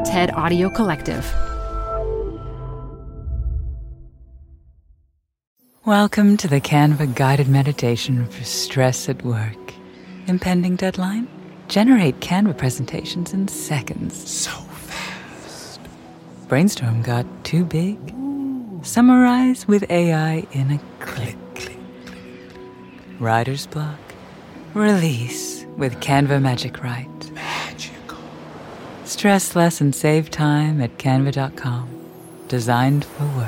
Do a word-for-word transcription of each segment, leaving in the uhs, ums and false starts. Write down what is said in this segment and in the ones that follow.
TED Audio Collective. Welcome to the Canva guided meditation for stress at work. Impending deadline? Generate Canva presentations in seconds. So fast. Brainstorm got too big? Ooh. Summarize with A I in a click. click, click. Writer's block? Release with Canva Magic Write. Magical. Stress less and save time at canva dot com. Designed for work.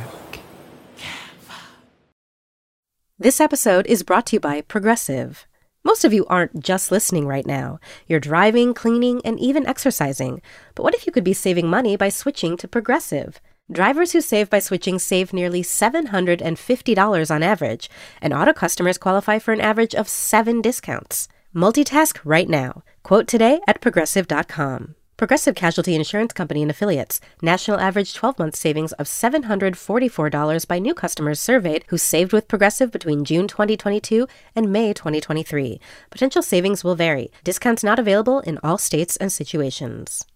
This episode is brought to you by Progressive. Most of you aren't just listening right now. You're driving, cleaning, and even exercising. But what if you could be saving money by switching to Progressive? Drivers who save by switching save nearly seven hundred fifty dollars on average, and auto customers qualify for an average of seven discounts. Multitask right now. Quote today at progressive dot com. Progressive Casualty Insurance Company and Affiliates. National average twelve-month savings of seven hundred forty-four dollars by new customers surveyed who saved with Progressive between June twenty twenty-two and May twenty twenty-three. Potential savings will vary. Discounts not available in all states and situations.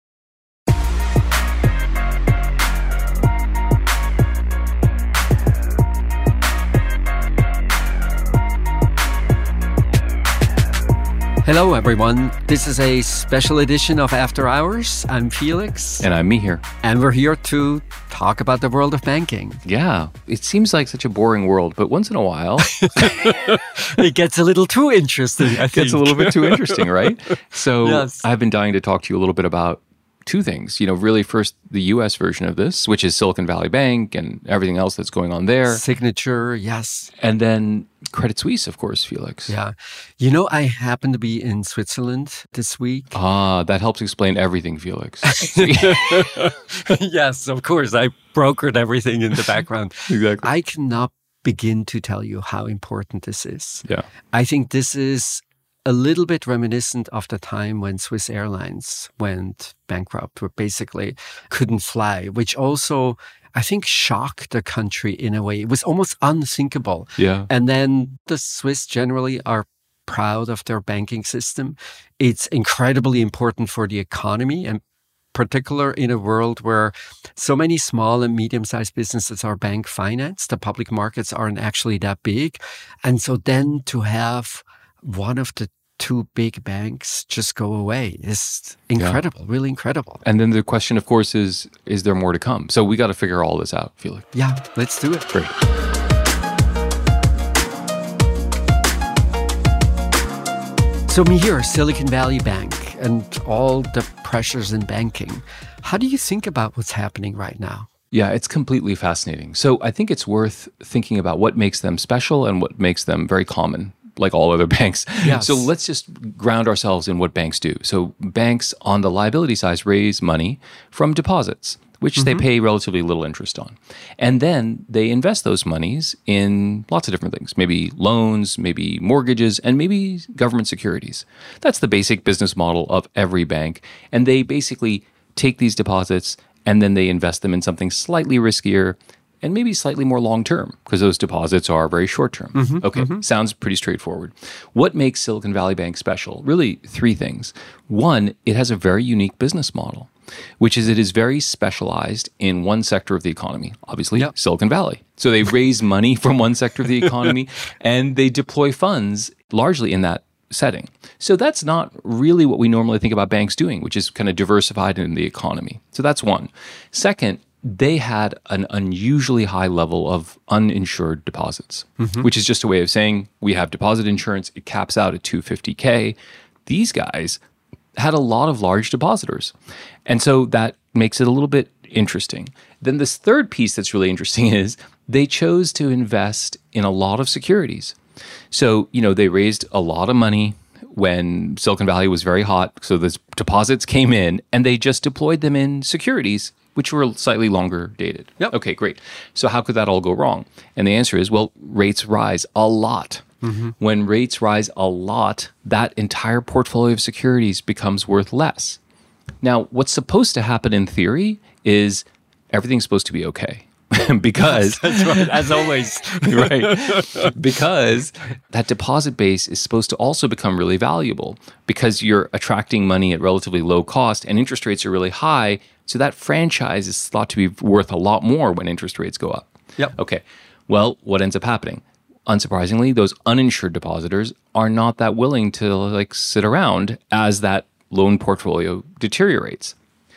Hello, everyone. This is a special edition of After Hours. I'm Felix. And I'm Mihir. And we're here to talk about the world of banking. Yeah, it seems like such a boring world, but once in a while... it gets a little too interesting, I think. It gets a little bit too interesting, right? So yes. I've been dying to talk to you a little bit about two things. You know, really first, the U S version of this, which is Silicon Valley Bank and everything else that's going on there. Signature, yes. And then Credit Suisse, of course, Felix. Yeah. You know, I happen to be in Switzerland this week. Ah, that helps explain everything, Felix. Yes, of course. I brokered everything in the background. Exactly. I cannot begin to tell you how important this is. Yeah. I think this is a little bit reminiscent of the time when Swiss Airlines went bankrupt, or basically couldn't fly, which also, I think, shocked the country in a way. It was almost unthinkable. Yeah. And then the Swiss generally are proud of their banking system. It's incredibly important for the economy, and particular in a world where so many small and medium-sized businesses are bank financed. The public markets aren't actually that big. And so then to have one of the two big banks just go away is incredible, yeah. Really incredible. And then the question, of course, is, is there more to come? So we got to figure all this out, Felix. Yeah, let's do it. Great. So Mihir, Silicon Valley Bank and all the pressures in banking. How do you think about what's happening right now? Yeah, it's completely fascinating. So I think it's worth thinking about what makes them special and what makes them very common, like all other banks. Yes. So let's just ground ourselves in what banks do. So banks on the liability side raise money from deposits, which mm-hmm. they pay relatively little interest on. And then they invest those monies in lots of different things, maybe loans, maybe mortgages, and maybe government securities. That's the basic business model of every bank. And they basically take these deposits and then they invest them in something slightly riskier and maybe slightly more long-term, because those deposits are very short-term. Mm-hmm, okay, mm-hmm. Sounds pretty straightforward. What makes Silicon Valley Bank special? Really, three things. One, it has a very unique business model, which is it is very specialized in one sector of the economy, obviously yep. Silicon Valley. So they raise money from one sector of the economy, and they deploy funds largely in that setting. So that's not really what we normally think about banks doing, which is kind of diversified in the economy. So that's one. Second, they had an unusually high level of uninsured deposits, mm-hmm. which is just a way of saying we have deposit insurance. It caps out at two hundred fifty thousand. These guys had a lot of large depositors. And so that makes it a little bit interesting. Then this third piece that's really interesting is they chose to invest in a lot of securities. So, you know, they raised a lot of money when Silicon Valley was very hot. So the deposits came in and they just deployed them in securities, which were slightly longer dated. Yep. Okay, great. So how could that all go wrong? And the answer is, well, rates rise a lot. Mm-hmm. When rates rise a lot, that entire portfolio of securities becomes worth less. Now, what's supposed to happen in theory is everything's supposed to be okay. because That's right, as always. right, because that deposit base is supposed to also become really valuable because you're attracting money at relatively low cost and interest rates are really high. So that franchise is thought to be worth a lot more when interest rates go up. Yep. Okay. Well, what ends up happening? Unsurprisingly, those uninsured depositors are not that willing to like sit around as that loan portfolio deteriorates.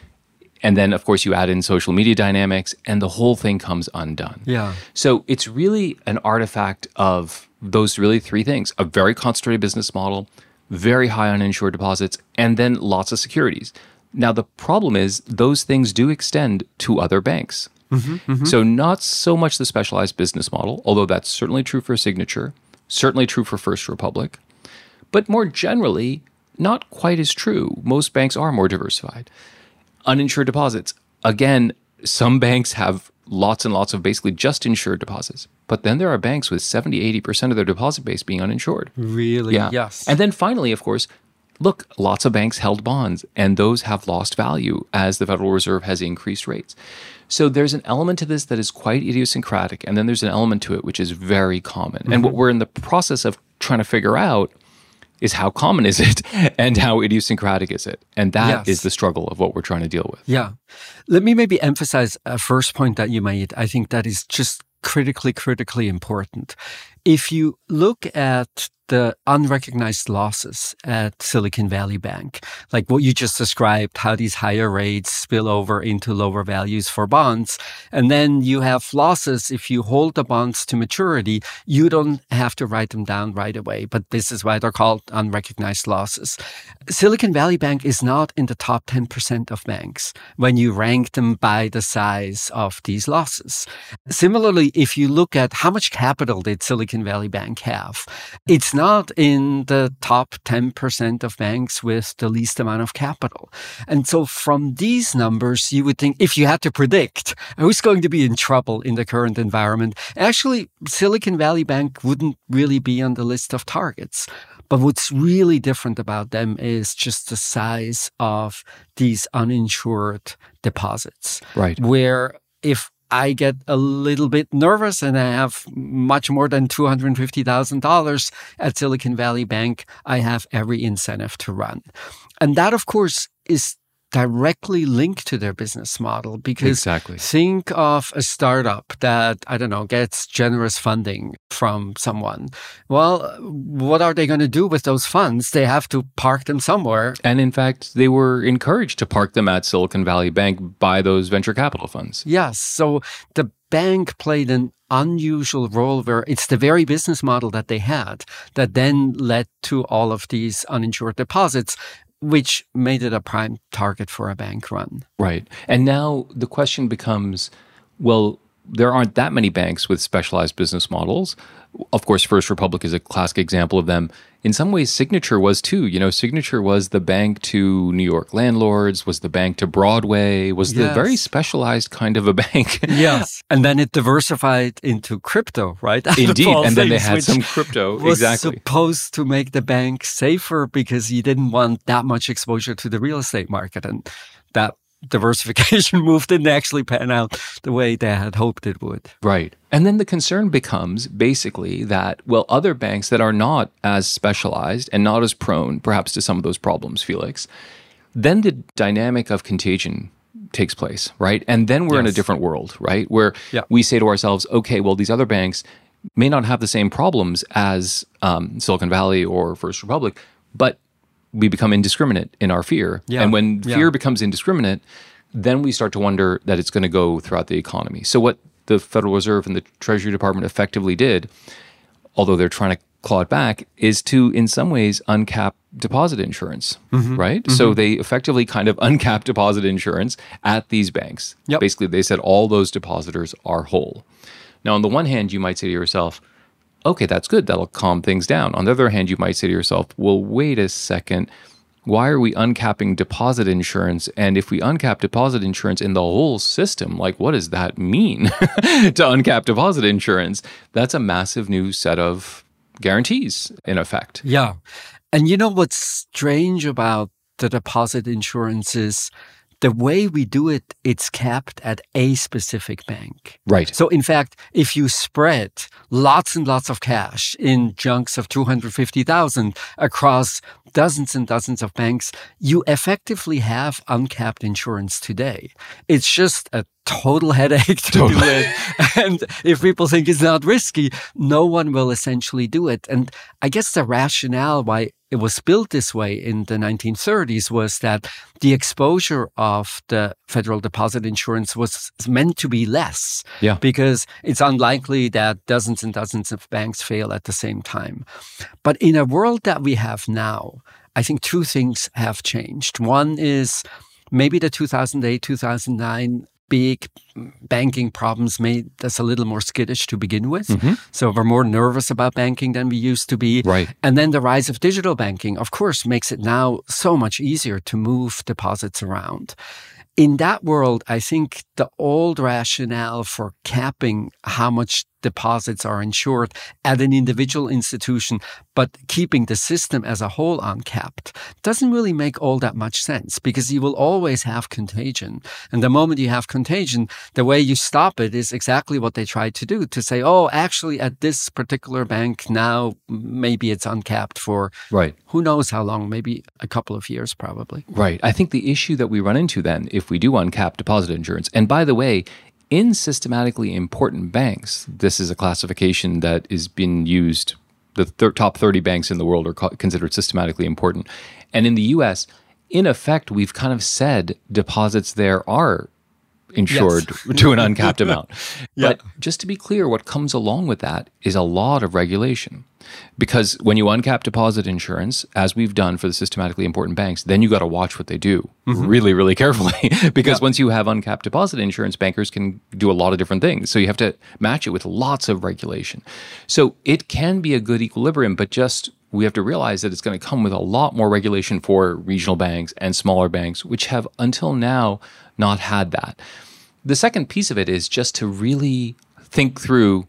And then, of course, you add in social media dynamics and the whole thing comes undone. Yeah. So it's really an artifact of those really three things: a very concentrated business model, very high uninsured deposits, and then lots of securities. Now, the problem is those things do extend to other banks. Mm-hmm, mm-hmm. So not so much the specialized business model, although that's certainly true for Signature, certainly true for First Republic, but more generally, not quite as true. Most banks are more diversified. Uninsured deposits. Again, some banks have lots and lots of basically just insured deposits. But then there are banks with seventy, eighty percent of their deposit base being uninsured. Really? Yeah. Yes. And then finally, of course, look, lots of banks held bonds, and those have lost value as the Federal Reserve has increased rates. So there's an element to this that is quite idiosyncratic, and then there's an element to it which is very common. Mm-hmm. And what we're in the process of trying to figure out is how common is it and how idiosyncratic is it? And that Yes. is the struggle of what we're trying to deal with. Yeah. Let me maybe emphasize a first point that you made. I think that is just critically, critically important. If you look at the unrecognized losses at Silicon Valley Bank, like what you just described, how these higher rates spill over into lower values for bonds, and then you have losses if you hold the bonds to maturity, you don't have to write them down right away, but this is why they're called unrecognized losses. Silicon Valley Bank is not in the top ten percent of banks when you rank them by the size of these losses. Similarly, if you look at how much capital did Silicon Valley Bank have, it's not in the top ten percent of banks with the least amount of capital. And so from these numbers, you would think if you had to predict who's going to be in trouble in the current environment, actually Silicon Valley Bank wouldn't really be on the list of targets. But what's really different about them is just the size of these uninsured deposits. Right. Where if I get a little bit nervous and I have much more than two hundred fifty thousand dollars at Silicon Valley Bank, I have every incentive to run. And that, of course, is directly linked to their business model because Exactly. think of a startup that, I don't know, gets generous funding from someone. Well, what are they going to do with those funds? They have to park them somewhere. And in fact, they were encouraged to park them at Silicon Valley Bank by those venture capital funds. Yes. So the bank played an unusual role where it's the very business model that they had that then led to all of these uninsured deposits, which made it a prime target for a bank run. Right. And now the question becomes, well, there aren't that many banks with specialized business models. Of course, First Republic is a classic example of them. In some ways, Signature was too. You know, Signature was the bank to New York landlords, was the bank to Broadway, was the Yes. very specialized kind of a bank. Yes. And then it diversified into crypto, right? Out of Indeed. all And then they things, had which some crypto. was Exactly. supposed to make the bank safer because you didn't want that much exposure to the real estate market. And that diversification move didn't actually pan out the way they had hoped it would. Right. And then the concern becomes basically that, well, other banks that are not as specialized and not as prone perhaps to some of those problems, Felix, then the dynamic of contagion takes place, right? And then we're in a Yes. different world, right? Where Yeah. we say to ourselves, okay, well, these other banks may not have the same problems as um, Silicon Valley or First Republic, but we become indiscriminate in our fear. Yeah. And when Yeah. fear becomes indiscriminate, then we start to wonder that it's going to go throughout the economy. So what the Federal Reserve and the Treasury Department effectively did, although they're trying to claw it back, is to, in some ways, uncap deposit insurance, Mm-hmm. right? So they effectively kind of uncap deposit insurance at these banks. Yep. Basically, they said all those depositors are whole. Now, on the one hand, you might say to yourself, okay, that's good. That'll calm things down. On the other hand, you might say to yourself, well, wait a second. Why are we uncapping deposit insurance? And if we uncap deposit insurance in the whole system, like what does that mean to uncap deposit insurance? That's a massive new set of guarantees in effect. Yeah. And you know what's strange about the deposit insurance is the way we do it, it's capped at a specific bank. Right. So in fact, if you spread lots and lots of cash in chunks of two hundred fifty thousand across dozens and dozens of banks, you effectively have uncapped insurance today. It's just a total headache to Totally. do it. And if people think it's not risky, no one will essentially do it. And I guess the rationale why it was built this way in the nineteen thirties was that the exposure of the federal deposit insurance was meant to be less. Yeah. Because it's unlikely that dozens and dozens of banks fail at the same time. But in a world that we have now, I think two things have changed. One is maybe the two thousand eight, two thousand nine big banking problems made us a little more skittish to begin with. Mm-hmm. So we're more nervous about banking than we used to be. Right. And then the rise of digital banking, of course, makes it now so much easier to move deposits around. In that world, I think the old rationale for capping how much deposits are insured at an individual institution, but keeping the system as a whole uncapped, doesn't really make all that much sense because you will always have contagion. And the moment you have contagion, the way you stop it is exactly what they tried to do, to say, oh, actually, at this particular bank now, maybe it's uncapped for Right. who knows how long, maybe a couple of years probably. Right. I think the issue that we run into then, if we do uncap deposit insurance, and by the way, in systematically important banks, this is a classification that is being used. The thir- top thirty banks in the world are co- considered systematically important. And in the U S, in effect, we've kind of said deposits there are insured Yes. to an uncapped amount. Yeah. But just to be clear, what comes along with that is a lot of regulation. Because when you uncap deposit insurance, as we've done for the systematically important banks, then you got to watch what they do Mm-hmm. really, really carefully. Because once you have uncapped deposit insurance, bankers can do a lot of different things. So you have to match it with lots of regulation. So it can be a good equilibrium, but just we have to realize that it's going to come with a lot more regulation for regional banks and smaller banks, which have until now not had that. The second piece of it is just to really think through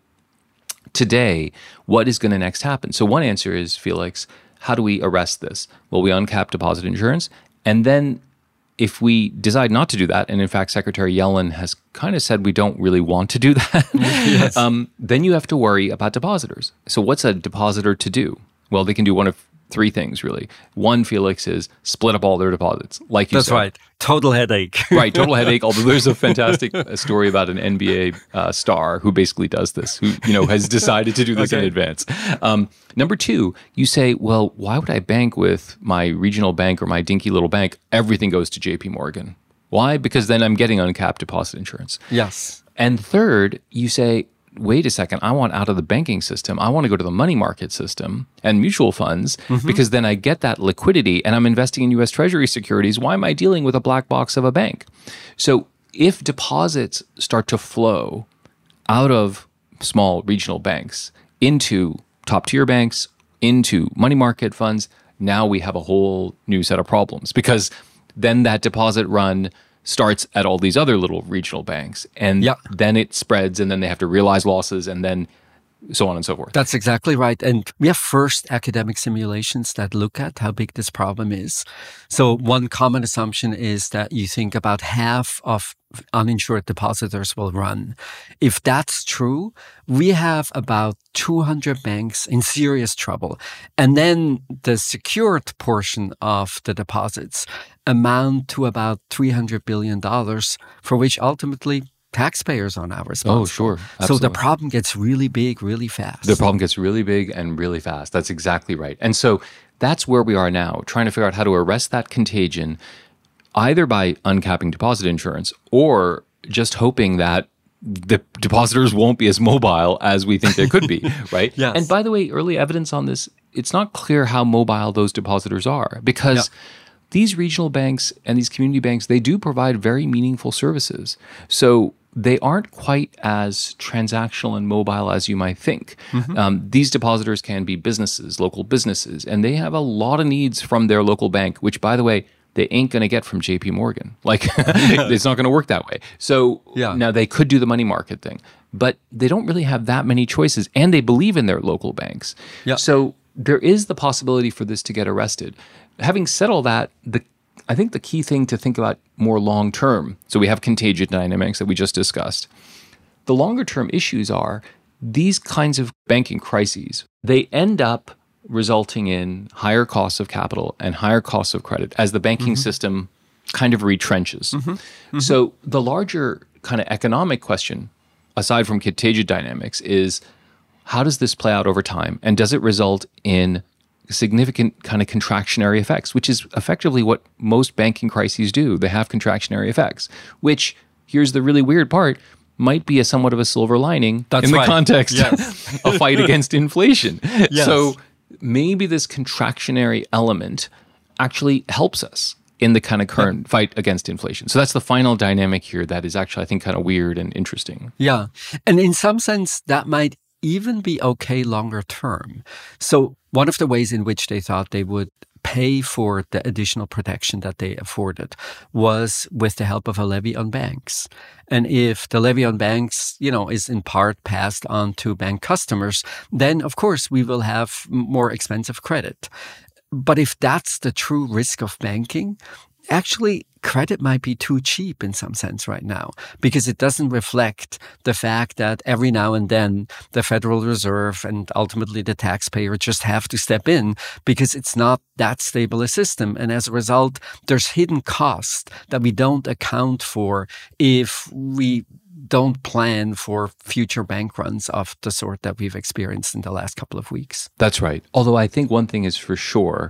today, what is going to next happen? So one answer is, Felix, how do we arrest this? Well, we uncap deposit insurance. And then if we decide not to do that, and in fact, Secretary Yellen has kind of said we don't really want to do that, Yes. um, then you have to worry about depositors. So what's a depositor to do? Well, they can do one of three things, really. One, Felix, is split up all their deposits, like you That's said. right. Total headache. Right, total headache. Although there's a fantastic uh, story about an N B A uh, star who basically does this, who you know has decided to do this in Okay. advance. Um, number two, you say, well, why would I bank with my regional bank or my dinky little bank? Everything goes to J P Morgan. Why? Because then I'm getting uncapped deposit insurance. Yes. And third, you say, wait a second, I want out of the banking system. I want to go to the money market system and mutual funds because then I get that liquidity and I'm investing in U S Treasury securities. Why am I dealing with a black box of a bank? So if deposits start to flow out of small regional banks into top tier banks, into money market funds, now we have a whole new set of problems because then that deposit run starts at all these other little regional banks. And Yeah. then it spreads and then they have to realize losses and then so on and so forth. That's exactly right. And we have first academic simulations that look at how big this problem is. So one common assumption is that you think about half of uninsured depositors will run. If that's true, we have about two hundred banks in serious trouble. And then the secured portion of the deposits amount to about three hundred billion dollars, for which ultimately taxpayers are now responsible. Oh, sure. So Absolutely. the problem gets really big, really fast. The problem gets really big and really fast. That's exactly right. And so that's where we are now, trying to figure out how to arrest that contagion, either by uncapping deposit insurance or just hoping that the depositors won't be as mobile as we think they could be, right? Yes. And by the way, early evidence on this, it's not clear how mobile those depositors are because Yeah. these regional banks and these community banks, they do provide very meaningful services. So they aren't quite as transactional and mobile as you might think. Um, these depositors can be businesses, local businesses, and they have a lot of needs from their local bank, which, by the way, they ain't going to get from J P Morgan. Like, it's not going to work that way. So Yeah. now they could do the money market thing, but they don't really have that many choices, and they believe in their local banks. Yeah. So there is the possibility for this to get arrested. Having said all that, the I think the key thing to think about more long term, so we have contagion dynamics that we just discussed. The longer term issues are these kinds of banking crises, they end up resulting in higher costs of capital and higher costs of credit as the banking mm-hmm. system kind of retrenches. Mm-hmm. Mm-hmm. So the larger kind of economic question, aside from contagion dynamics, is how does this play out over time? And does it result in significant kind of contractionary effects, which is effectively what most banking crises do. They have contractionary effects, which, here's the really weird part, might be a somewhat of a silver lining That's in the right. context yes. of fight against inflation. Yes. So maybe this contractionary element actually helps us in the kind of current yeah. fight against inflation. So that's the final dynamic here that is actually, I think, kind of weird and interesting. Yeah. And in some sense, that might even be okay longer term. So one of the ways in which they thought they would pay for the additional protection that they afforded was with the help of a levy on banks. And if the levy on banks, you know, is in part passed on to bank customers, then of course we will have more expensive credit. But if that's the true risk of banking, actually credit might be too cheap in some sense right now, because it doesn't reflect the fact that every now and then the Federal Reserve and ultimately the taxpayer just have to step in because it's not that stable a system. And as a result, there's hidden costs that we don't account for if we don't plan for future bank runs of the sort that we've experienced in the last couple of weeks. That's right. Although I think one thing is for sure,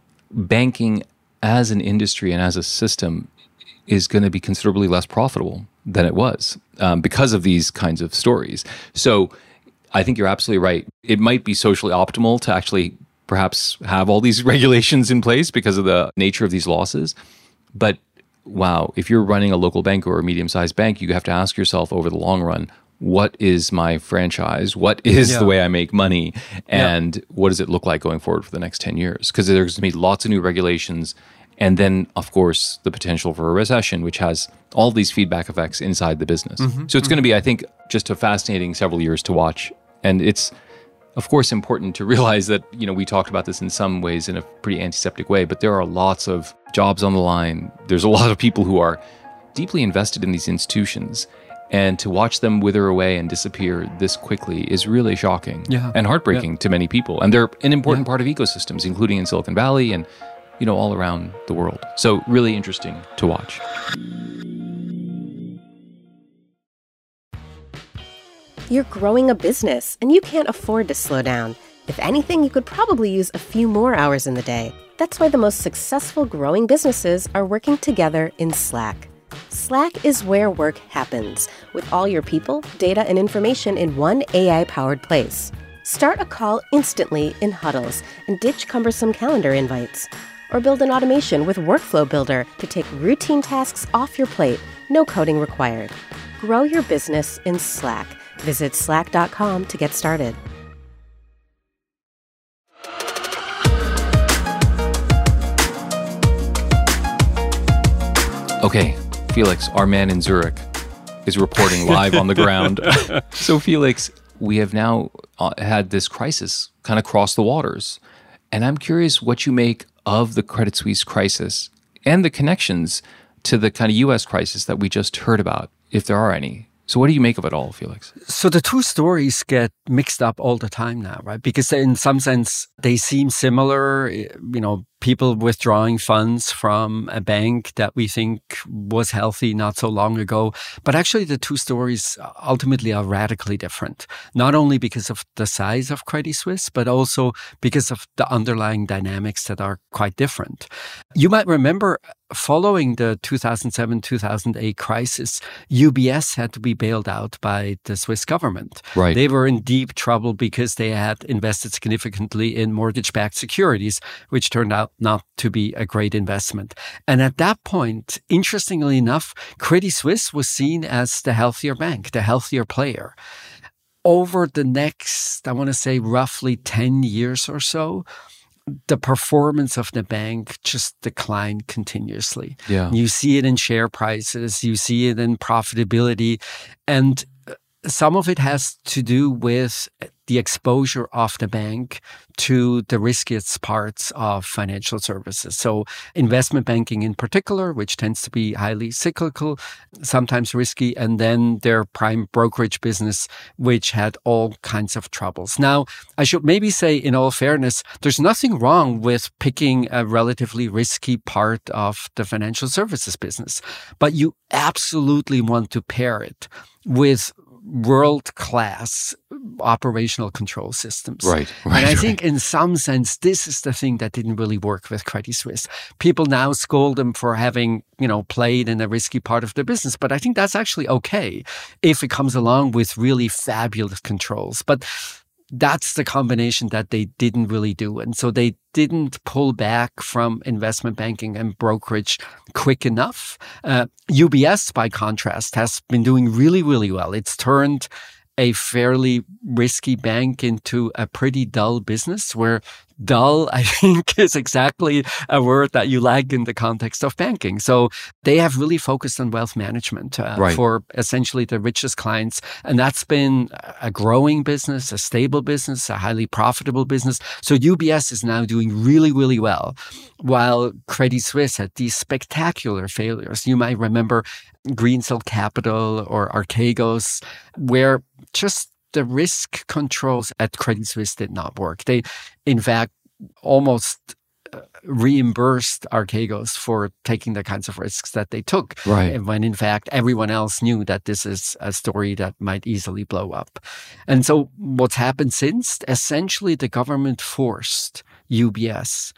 banking as an industry and as a system is going to be considerably less profitable than it was um, because of these kinds of stories. So I think you're absolutely right. It might be socially optimal to actually perhaps have all these regulations in place because of the nature of these losses. But wow, if you're running a local bank or a medium-sized bank, you have to ask yourself over the long run, what is my franchise? What is yeah. the way I make money? And yeah. what does it look like going forward for the next ten years? Because there's going to be lots of new regulations. And then, of course, the potential for a recession, which has all these feedback effects inside the business. Mm-hmm. So it's mm-hmm. going to be, I think, just a fascinating several years to watch. And it's, of course, important to realize that, you know, we talked about this in some ways in a pretty antiseptic way, but there are lots of jobs on the line. There's a lot of people who are deeply invested in these institutions. And to watch them wither away and disappear this quickly is really shocking yeah. and heartbreaking yeah. to many people. And they're an important yeah. part of ecosystems, including in Silicon Valley and, you know, all around the world. So really interesting to watch. You're growing a business and you can't afford to slow down. If anything, you could probably use a few more hours in the day. That's why the most successful growing businesses are working together in Slack. Slack is where work happens, with all your people, data, and information in one A I-powered place. Start a call instantly in huddles and ditch cumbersome calendar invites. Or build an automation with Workflow Builder to take routine tasks off your plate, no coding required. Grow your business in Slack. Visit slack dot com to get started. Okay, Felix, our man in Zurich, is reporting live on the ground. So, Felix, we have now uh, had this crisis kind of cross the waters. And I'm curious what you make of the Credit Suisse crisis and the connections to the kind of U S crisis that we just heard about, if there are any. So what do you make of it all, Felix? So the two stories get mixed up all the time now, right? Because in some sense, they seem similar. You know, people withdrawing funds from a bank that we think was healthy not so long ago. But actually, the two stories ultimately are radically different, not only because of the size of Credit Suisse, but also because of the underlying dynamics that are quite different. You might remember following the two thousand seven, two thousand eight crisis, U B S had to be bailed out by the Swiss government. Right. They were in deep trouble because they had invested significantly in mortgage-backed securities, which turned out not to be a great investment. And at that point, interestingly enough, Credit Suisse was seen as the healthier bank, the healthier player. Over the next, I want to say, roughly ten years or so, the performance of the bank just declined continuously. Yeah. You see it in share prices, you see it in profitability, and some of it has to do with the exposure of the bank to the riskiest parts of financial services. So investment banking in particular, which tends to be highly cyclical, sometimes risky, and then their prime brokerage business, which had all kinds of troubles. Now, I should maybe say, in all fairness, there's nothing wrong with picking a relatively risky part of the financial services business, but you absolutely want to pair it with world-class operational control systems. Right, right. And I right. think in some sense, this is the thing that didn't really work with Credit Suisse. People now scold them for having, you know, played in a risky part of the business, but I think that's actually okay if it comes along with really fabulous controls. But that's the combination that they didn't really do. And so they didn't pull back from investment banking and brokerage quick enough. Uh, U B S, by contrast, has been doing really, really well. It's turned a fairly risky bank into a pretty dull business, where dull, I think, is exactly a word that you like in the context of banking. So they have really focused on wealth management uh, right. for essentially the richest clients. And that's been a growing business, a stable business, a highly profitable business. So U B S is now doing really, really well, while Credit Suisse had these spectacular failures. You might remember Greensill Capital or Archegos, where just the risk controls at Credit Suisse did not work. They, in fact, almost uh, reimbursed Archegos for taking the kinds of risks that they took. Right. When, in fact, everyone else knew that this is a story that might easily blow up. And so what's happened since? Essentially, the government forced U B S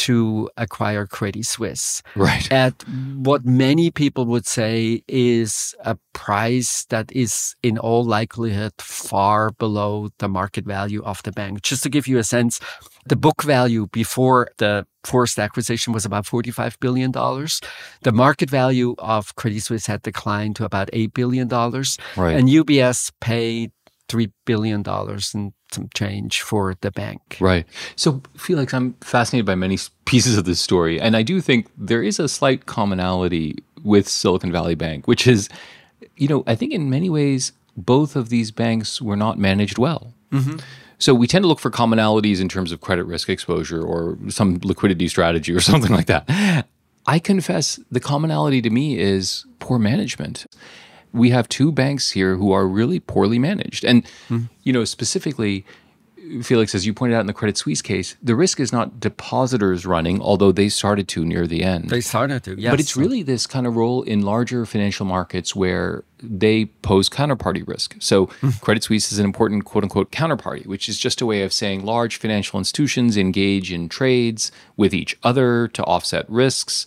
to acquire Credit Suisse right. at what many people would say is a price that is in all likelihood far below the market value of the bank. Just to give you a sense, the book value before the forced acquisition was about forty-five billion dollars. The market value of Credit Suisse had declined to about eight billion dollars. Right. And U B S paid three billion dollars and some change for the bank. Right. So, Felix, I'm fascinated by many pieces of this story. And I do think there is a slight commonality with Silicon Valley Bank, which is, you know, I think in many ways, both of these banks were not managed well. Mm-hmm. So we tend to look for commonalities in terms of credit risk exposure or some liquidity strategy or something like that. I confess the commonality to me is poor management. We have two banks here who are really poorly managed. And, mm-hmm. you know, specifically, Felix, as you pointed out in the Credit Suisse case, the risk is not depositors running, although they started to near the end. They started to, yes. But it's really this kind of role in larger financial markets where they pose counterparty risk. So mm-hmm. Credit Suisse is an important quote-unquote counterparty, which is just a way of saying large financial institutions engage in trades with each other to offset risks.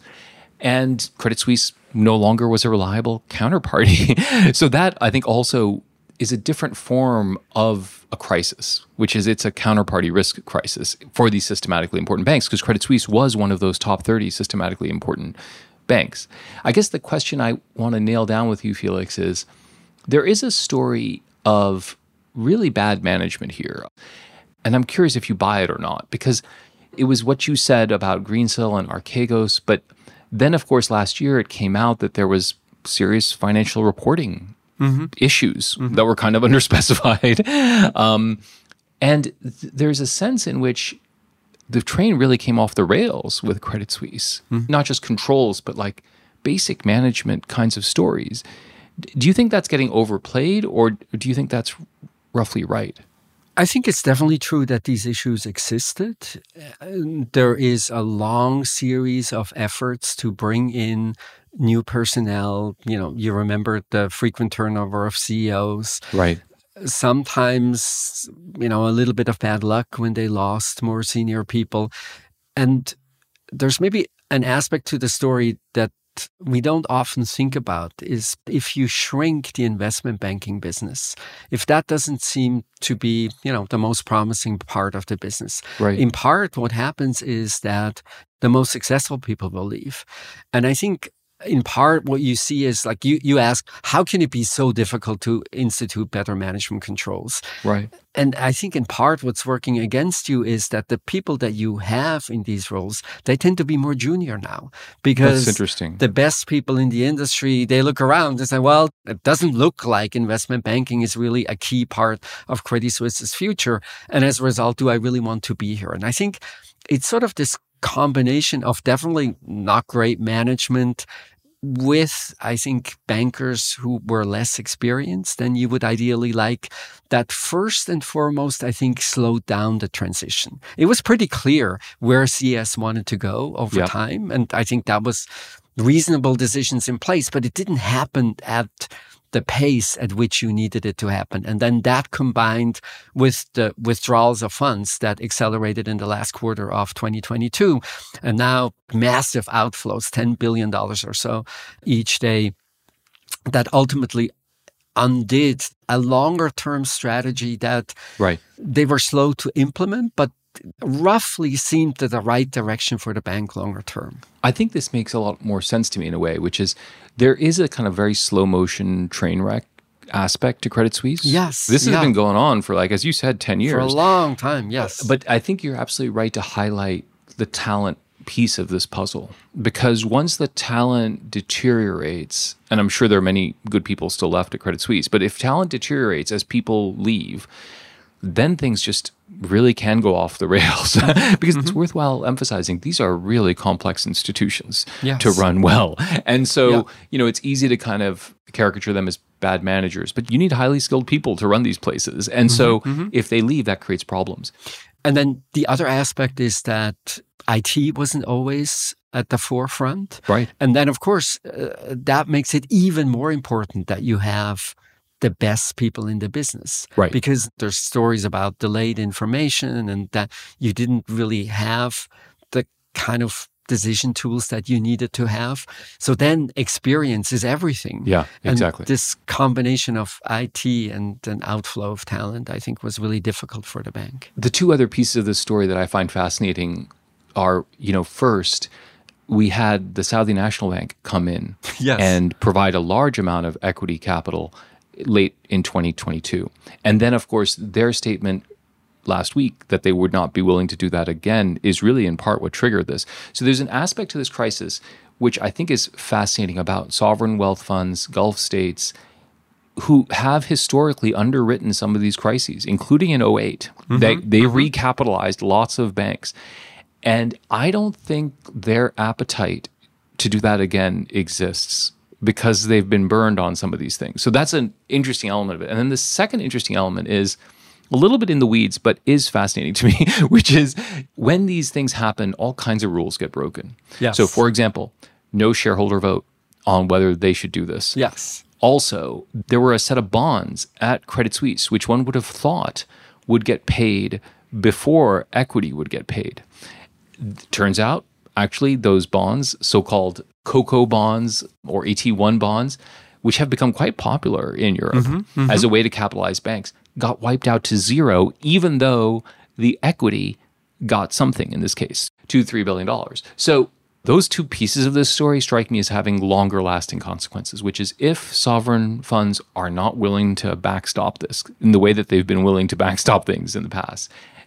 And Credit Suisse no longer was a reliable counterparty. So that, I think, also is a different form of a crisis, which is it's a counterparty risk crisis for these systematically important banks, because Credit Suisse was one of those top thirty systematically important banks. I guess the question I want to nail down with you, Felix, is there is a story of really bad management here. And I'm curious if you buy it or not, because it was what you said about Greensill and Archegos, but then, of course, last year it came out that there was serious financial reporting mm-hmm. issues mm-hmm. that were kind of underspecified. Um, and th- there's a sense in which the train really came off the rails with Credit Suisse. Mm-hmm. Not just controls, but like basic management kinds of stories. D- do you think that's getting overplayed, or do you think that's roughly right? I think it's definitely true that these issues existed. There is a long series of efforts to bring in new personnel. You know, you remember the frequent turnover of C E Os. Right. Sometimes, you know, a little bit of bad luck when they lost more senior people. And there's maybe an aspect to the story that we don't often think about is if you shrink the investment banking business, if that doesn't seem to be, you know, the most promising part of the business. Right. In part, what happens is that the most successful people will leave. And I think in part, what you see is like you, you ask, how can it be so difficult to institute better management controls? Right. And I think in part what's working against you is that the people that you have in these roles, they tend to be more junior now. Because That's interesting. The best people in the industry, they look around and say, well, it doesn't look like investment banking is really a key part of Credit Suisse's future. And as a result, do I really want to be here? And I think it's sort of this combination of definitely not great management with, I think, bankers who were less experienced than you would ideally like, that first and foremost, I think, slowed down the transition. It was pretty clear where C S wanted to go over Yep. time. And I think that was reasonable decisions in place, but it didn't happen at the pace at which you needed it to happen. And then that combined with the withdrawals of funds that accelerated in the last quarter of twenty twenty-two, and now massive outflows, ten billion dollars or so each day, that ultimately undid a longer term strategy that Right. they were slow to implement, but roughly seemed to the right direction for the bank longer term. I think this makes a lot more sense to me in a way, which is there is a kind of very slow motion train wreck aspect to Credit Suisse. Yes, This has yeah. been going on for, like, as you said, ten years. For a long time, yes. But I think you're absolutely right to highlight the talent piece of this puzzle, because once the talent deteriorates, and I'm sure there are many good people still left at Credit Suisse, but if talent deteriorates as people leave, then things just really can go off the rails. Because it's worthwhile emphasizing these are really complex institutions Yes. to run well. And so, Yeah. you know, it's easy to kind of caricature them as bad managers, but you need highly skilled people to run these places. And so if they leave, that creates problems. And then the other aspect is that I T wasn't always at the forefront. Right. And then, of course, uh, that makes it even more important that you have the best people in the business. Right. Because there's stories about delayed information and that you didn't really have the kind of decision tools that you needed to have. So then experience is everything. Yeah, And exactly. this combination of I T and an outflow of talent, I think, was really difficult for the bank. The two other pieces of this story that I find fascinating are, you know, first, we had the Saudi National Bank come in Yes. and provide a large amount of equity capital late in twenty twenty-two. And then, of course, their statement last week that they would not be willing to do that again is really in part what triggered this. So there's an aspect to this crisis which I think is fascinating about sovereign wealth funds, Gulf states, who have historically underwritten some of these crises, including in oh eight. Mm-hmm. They, they mm-hmm. recapitalized lots of banks. And I don't think their appetite to do that again exists because they've been burned on some of these things. So that's an interesting element of it. And then the second interesting element is a little bit in the weeds, but is fascinating to me, which is when these things happen, all kinds of rules get broken. Yes. So, for example, no shareholder vote on whether they should do this. Yes. Also, there were a set of bonds at Credit Suisse, which one would have thought would get paid before equity would get paid. Turns out, actually, those bonds, so-called CoCo bonds or A T one bonds, which have become quite popular in Europe mm-hmm, mm-hmm. as a way to capitalize banks, got wiped out to zero, even though the equity got something, in this case, two, three billion dollars. So those two pieces of this story strike me as having longer lasting consequences, which is if sovereign funds are not willing to backstop this in the way that they've been willing to backstop things in the past,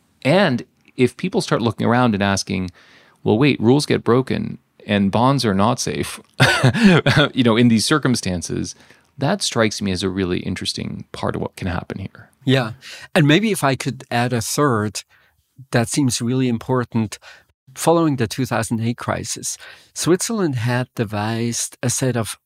and if people start looking around and asking, well, wait, rules get broken and bonds are not safe, you know, in these circumstances, that strikes me as a really interesting part of what can happen here. Yeah. And maybe if I could add a third, that seems really important. Following the two thousand eight crisis, Switzerland had devised a set of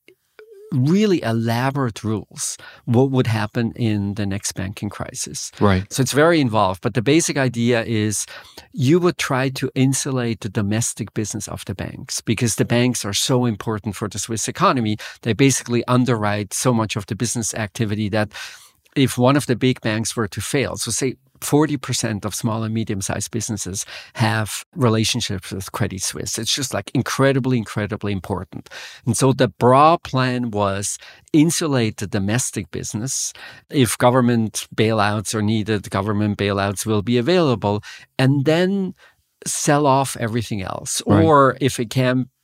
really elaborate rules what would happen in the next banking crisis. Right. So it's very involved, but the basic idea is you would try to insulate the domestic business of the banks because the banks are so important for the Swiss economy. They basically underwrite so much of the business activity that if one of the big banks were to fail, so say forty percent of small and medium-sized businesses have relationships with Credit Suisse. It's just like incredibly, incredibly important. And so the broad plan was insulate the domestic business. If government bailouts are needed, government bailouts will be available, and then sell off everything else. Right. Or if it can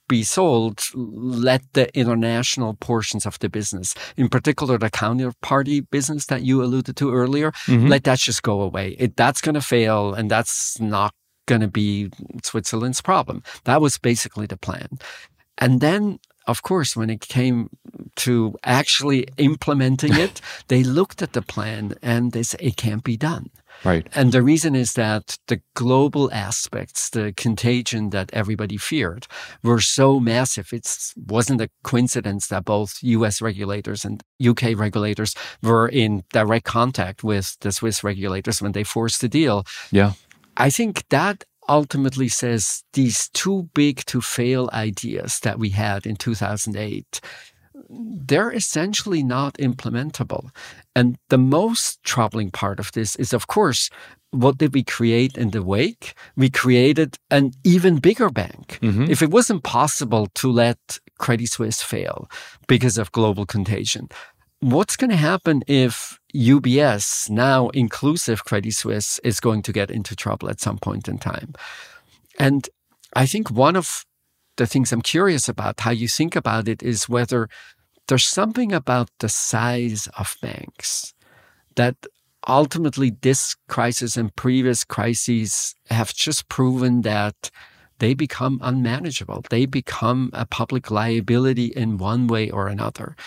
be sold, let the international portions of the business, in particular the counterparty business that you alluded to earlier, mm-hmm. let that just go away. It, that's going to fail, and that's not going to be Switzerland's problem. That was basically the plan. And then, of course, when it came to actually implementing it, they looked at the plan and they said, it can't be done. Right. And the reason is that the global aspects, the contagion that everybody feared, were so massive. It wasn't a coincidence that both U S regulators and U K regulators were in direct contact with the Swiss regulators when they forced the deal. Yeah. I think that ultimately says these too big to fail ideas that we had in two thousand eight, they're essentially not implementable. And the most troubling part of this is, of course, what did we create in the wake? We created an even bigger bank. Mm-hmm. If it wasn't possible to let Credit Suisse fail because of global contagion, what's going to happen if U B S, now inclusive Credit Suisse, is going to get into trouble at some point in time? And I think one of the things I'm curious about, how you think about it, is whether there's something about the size of banks that ultimately this crisis and previous crises have just proven that they become unmanageable. They become a public liability in one way or another.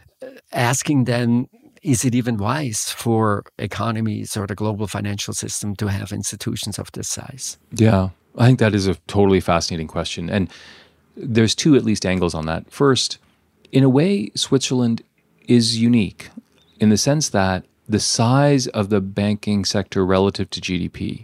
Asking then, is it even wise for economies or the global financial system to have institutions of this size? Yeah, I think that is a totally fascinating question. And there's two at least angles on that. First, in a way, Switzerland is unique in the sense that the size of the banking sector relative to G D P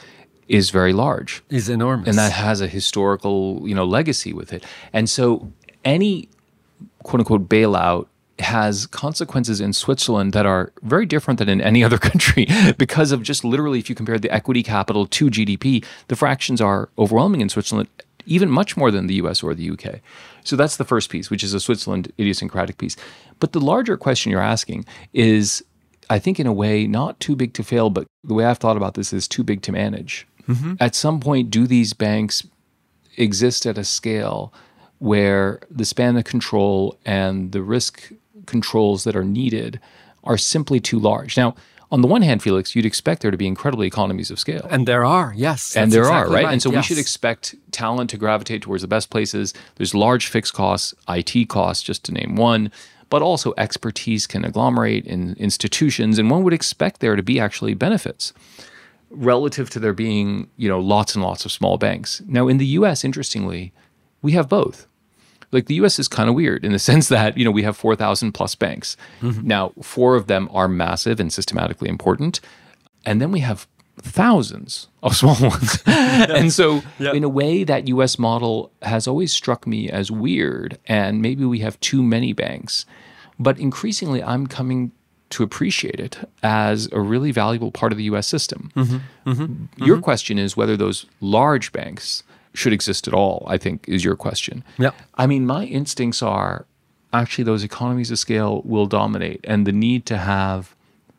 is very large. Is enormous. And that has a historical, you know, legacy with it. And so any quote unquote bailout has consequences in Switzerland that are very different than in any other country because of just literally, if you compare the equity capital to G D P, the fractions are overwhelming in Switzerland, even much more than the U S or the U K. So that's the first piece, which is a Switzerland idiosyncratic piece. But the larger question you're asking is, I think in a way, not too big to fail, but the way I've thought about this is too big to manage. Mm-hmm. At some point, do these banks exist at a scale where the span of control and the risk controls that are needed are simply too large? Now, on the one hand, Felix, you'd expect there to be incredible economies of scale. And there are, yes. And there exactly are, right? right? And so yes. we should expect talent to gravitate towards the best places. There's large fixed costs, I T costs, just to name one, but also expertise can agglomerate in institutions, and one would expect there to be actually benefits relative to there being, you know, lots and lots of small banks. Now, in the U S, interestingly, we have both. Like the U S is kind of weird in the sense that, you know, we have four thousand plus banks. Mm-hmm. Now, four of them are massive and systematically important. And then we have thousands of small ones. Yes. And so yep. in a way, that U S model has always struck me as weird. And maybe we have too many banks. But increasingly, I'm coming to appreciate it as a really valuable part of the U S system. Mm-hmm. Mm-hmm. Your mm-hmm. question is whether those large banks should exist at all, I think, is your question. Yeah. I mean, my instincts are actually those economies of scale will dominate, and the need to have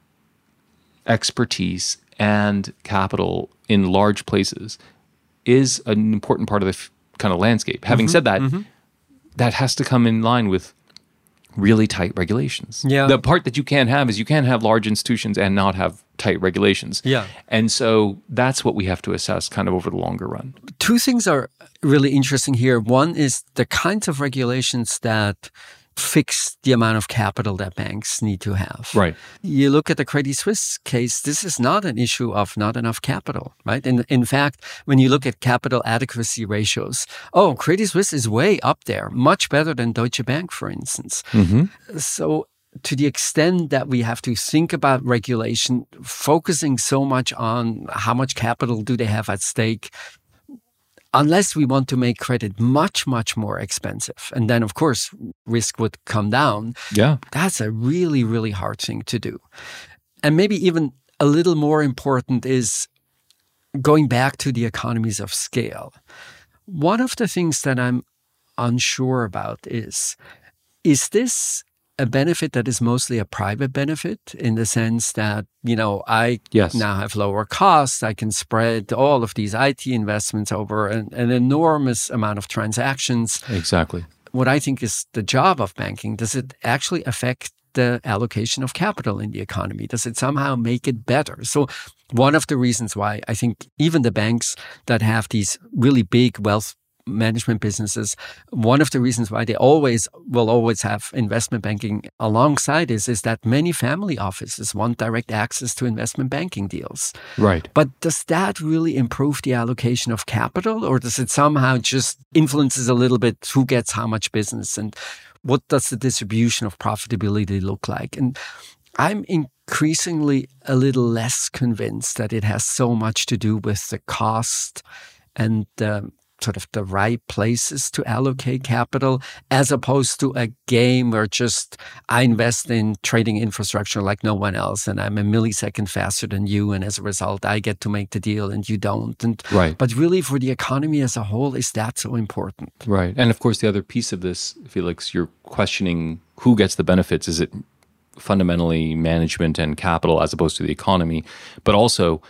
expertise and capital in large places is an important part of the f- kind of landscape. Having mm-hmm. said that, mm-hmm. that has to come in line with really tight regulations. Yeah. The part that you can't have is you can't have large institutions and not have tight regulations. Yeah. And so that's what we have to assess kind of over the longer run. Two things are really interesting here. One is the kinds of regulations that fix the amount of capital that banks need to have. Right. You look at the Credit Suisse case, this is not an issue of not enough capital, right? In, in fact, when you look at capital adequacy ratios, oh, Credit Suisse is way up there, much better than Deutsche Bank, for instance. Mm-hmm. So to the extent that we have to think about regulation, focusing so much on how much capital do they have at stake, unless we want to make credit much, much more expensive, and then, of course, risk would come down, yeah, that's a really, really hard thing to do. And maybe even a little more important is going back to the economies of scale. One of the things that I'm unsure about is, is this a benefit that is mostly a private benefit in the sense that, you know, I yes. now have lower costs. I can spread all of these I T investments over an, an enormous amount of transactions. Exactly. What I think is the job of banking, does it actually affect the allocation of capital in the economy? Does it somehow make it better? So one of the reasons why I think even the banks that have these really big wealth management businesses, one of the reasons why they always will always have investment banking alongside is, is that many family offices want direct access to investment banking deals. Right. But does that really improve the allocation of capital, or does it somehow just influences a little bit who gets how much business and what does the distribution of profitability look like? And I'm increasingly a little less convinced that it has so much to do with the cost and um, sort of the right places to allocate capital, as opposed to a game where just I invest in trading infrastructure like no one else, and I'm a millisecond faster than you, and as a result, I get to make the deal and you don't. And right. But really, for the economy as a whole, is that so important? Right. And of course, the other piece of this, Felix, you're questioning who gets the benefits. Is it fundamentally management and capital as opposed to the economy? But also,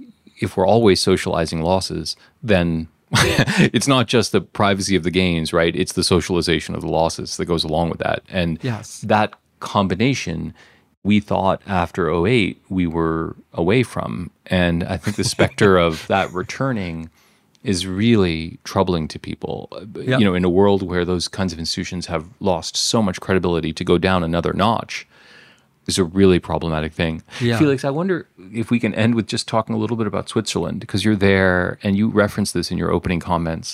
if we're always socializing losses, then it's not just the privacy of the gains, right? It's the socialization of the losses that goes along with that. And yes. that combination, we thought after oh eight, we were away from. And I think the specter of that returning is really troubling to people. Yep. You know, in a world where those kinds of institutions have lost so much credibility, to go down another notch is a really problematic thing. Yeah. Felix, I wonder if we can end with just talking a little bit about Switzerland, because you're there and you referenced this in your opening comments.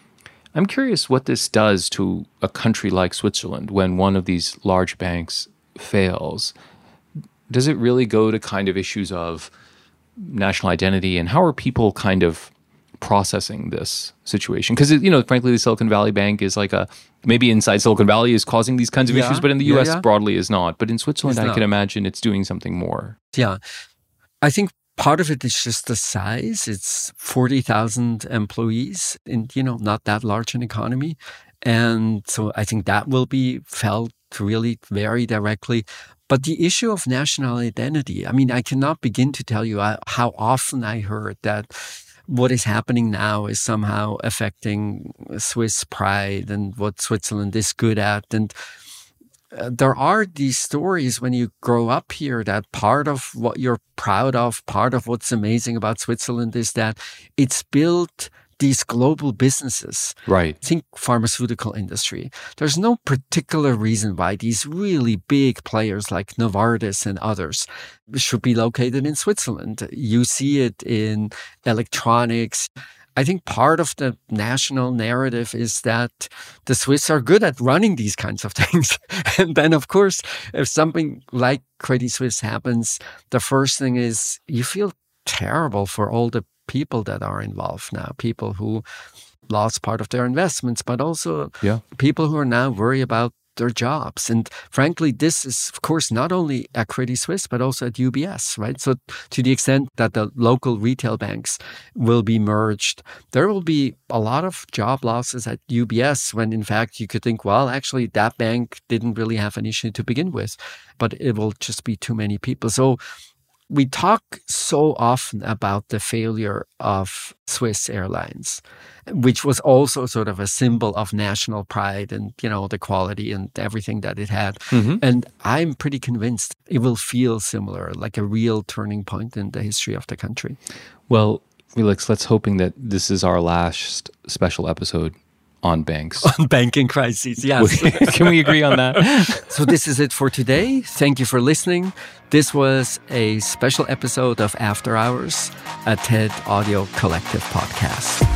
I'm curious what this does to a country like Switzerland when one of these large banks fails. Does it really go to kind of issues of national identity, and how are people kind of processing this situation? Because, you know, frankly, the Silicon Valley Bank is like a, maybe inside Silicon Valley is causing these kinds of yeah. issues, but in the U S yeah, yeah. broadly is not. But in Switzerland, it's I not. can imagine it's doing something more. Yeah. I think part of it is just the size. It's forty thousand employees in, you know, not that large an economy. And so I think that will be felt really very directly. But the issue of national identity, I mean, I cannot begin to tell you how often I heard that what is happening now is somehow affecting Swiss pride and what Switzerland is good at. And uh, there are these stories when you grow up here that part of what you're proud of, part of what's amazing about Switzerland is that it's built these global businesses. Right. Think pharmaceutical industry. There's no particular reason why these really big players like Novartis and others should be located in Switzerland. You see it in electronics. I think part of the national narrative is that the Swiss are good at running these kinds of things. And then, of course, if something like Credit Suisse happens, the first thing is you feel terrible for all the people that are involved now, people who lost part of their investments, but also yeah. people who are now worried about their jobs. And frankly, this is, of course, not only at Credit Suisse, but also at U B S, right? So to the extent that the local retail banks will be merged, there will be a lot of job losses at U B S when, in fact, you could think, well, actually, that bank didn't really have an issue to begin with, but it will just be too many people. So we talk so often about the failure of Swiss Airlines, which was also sort of a symbol of national pride and, you know, the quality and everything that it had. Mm-hmm. And I'm pretty convinced it will feel similar, like a real turning point in the history of the country. Well, Felix, let's hoping that this is our last special episode on banks. On banking crises, yes. Can we agree on that? So this is it for today. Thank you for listening. This was a special episode of After Hours, a TED Audio Collective podcast.